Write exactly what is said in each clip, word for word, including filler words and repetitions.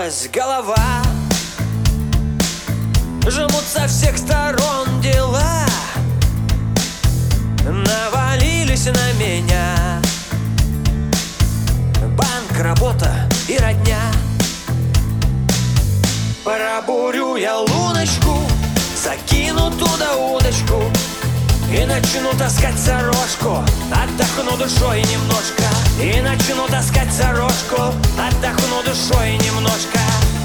закружилась голова, жмут со всех сторон дела, навалились на меня. Банк, работа и родня. Пробурю я луночку, закину туда удочку и начну таскать сорожку, отдохну душой немножко. И начну таскать сорожку, отдохну душой немножко.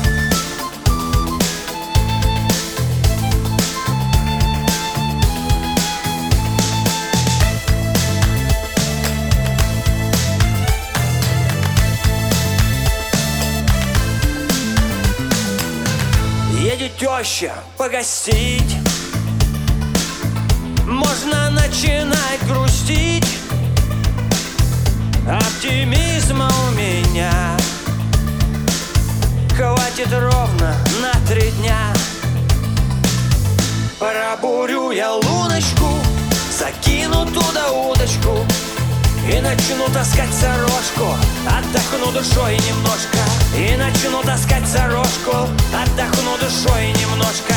Едет теща погостить, можно начинать грустить. Оптимизма у меня хватит ровно на три дня. Пробурю я луночку, закину туда удочку и начну таскать сорожку, отдохну душой немножко. И начну таскать сорожку, отдохну душой немножко.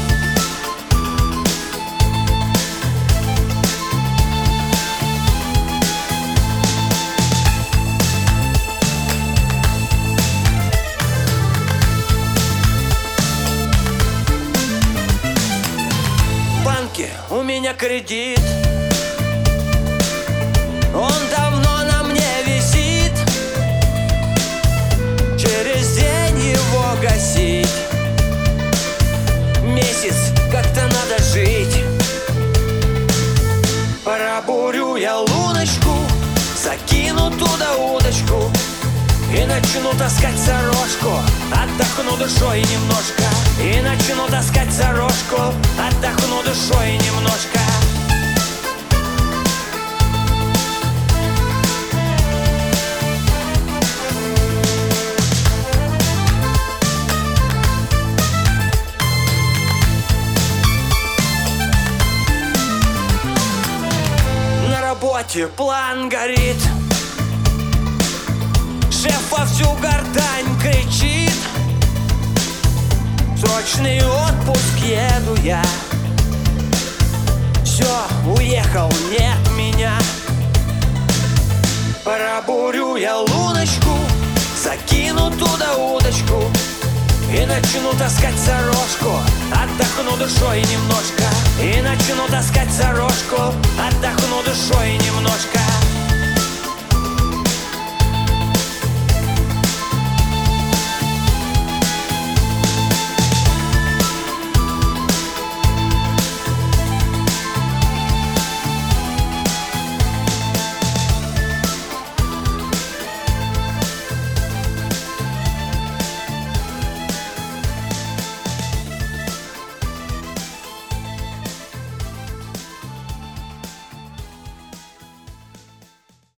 В банке у меня кредит, он давно на мне висит. Через день его гасить, месяц как-то надо жить. Пробурю я луночку, закину туда удочку и начну таскать сорожку, отдохну душой немножко. И начну таскать сорожку, отдохну душой немножко. На работе план горит, шеф во всю гортань кричит: срочный отпуск еду я. Все, уехал, нет меня. Пробурю я луночку, закину туда удочку и начну таскать сорожку, отдохну душой немножко. И начну таскать сорожку, отдохну душой немножко.